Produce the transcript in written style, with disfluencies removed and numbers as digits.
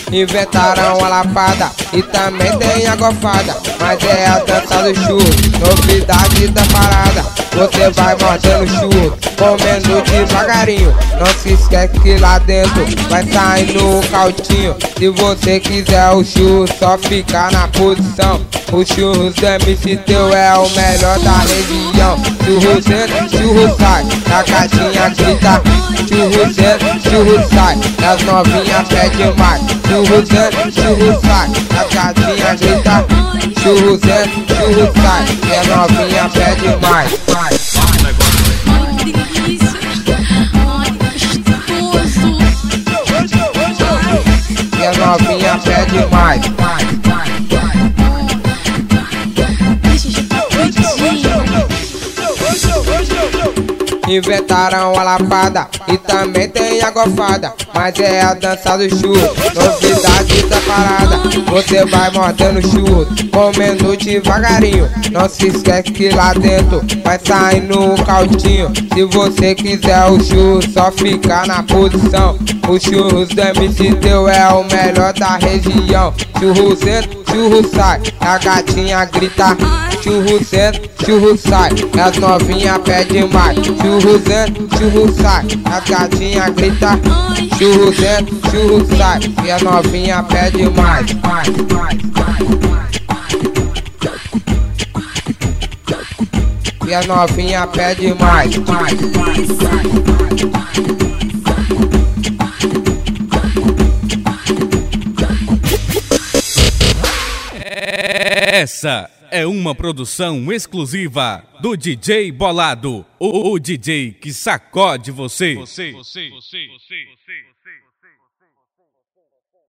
Inventaram a lapada e também tem a gofada, mas é a dança do churro, novidade da parada. Você vai mordendo churro, comendo devagarinho. Não se esquece que lá dentro vai saindo o caldinho. Se você quiser o churro, só ficar na posição. O churros do MC Teu é o melhor da região. Churros entra, churros sai, a caixinha grita. Churros entra, churros sai, as novinhas pedem mais. Churros entra, churros sai, a caixinha grita. Churros entra, churros sai, e a novinha pede mais. E a novinha pede mais. Inventaram a lapada e também tem a gofada, mas é a dança do churro, novidade da parada. Você vai mordendo churro, comendo devagarinho. Não se esquece que lá dentro vai saindo o caldinho. Se você quiser o churro, só ficar na posição. Os churros do MC Teu é o melhor da região. Churros entra, churros sai, a gatinha grita. Churros entra, churros sai, as novinhas pedem mais. Churros entra, churros sai, a gatinha grita. Churros entra, churros sai, e a novinha pede mais. E a novinha pede mais. Essa é uma produção exclusiva do DJ Bolado, o DJ que sacode você.